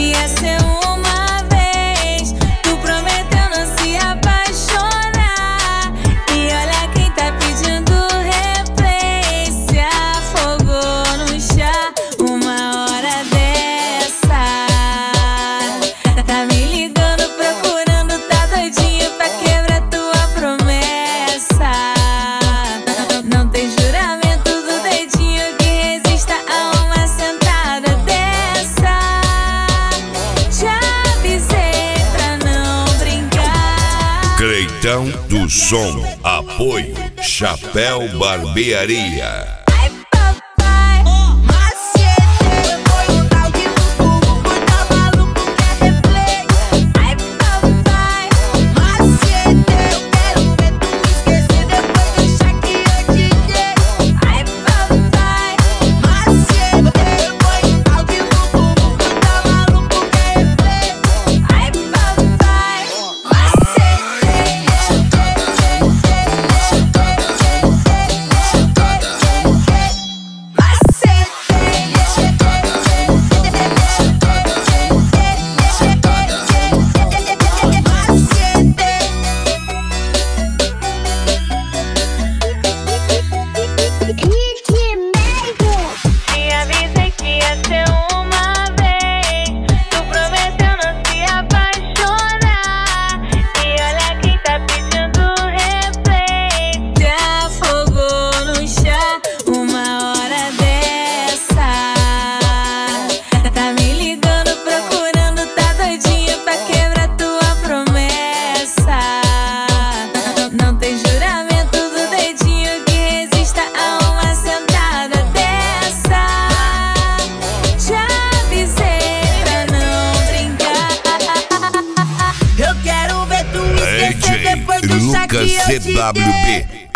que ia ser uma vez. Tu prometeu não se apaixonar, e olha quem tá pedindo replay. Se afogou no chá uma hora dessa. Tá me ligando procurando, tá doidinho pra quebrar tua promessa. Não tem juramento do dedinho que resista a uma sentada dessa. Te avisei pra não brincar. Creitão do Som, apoio Chapéu Barbearia. Ai, papai, Macete, foi um tal de bumbum, tá maluco, quer replay. ai, papai, Macete, eu quero ver tu esquecer, depois deixar que eu te dei. ai, papai, Macete, foi um tal de bumbum, tá maluco, quer replay. ai, papai, te avisei que ia ser uma vez. Tu prometeu não se apaixonar, e olha quem tá pedindo replay. Te afogou no chá uma hora dessa. Tá me ligando procurando, tá doidinho pra quebrar tua promessa. Não tem juramento do dedinho que resista a uma sentada dessa. Te avisei pra não brincar. Eu quero ver tu esquecer, depois deixar que Lucas eu te dei. CWB.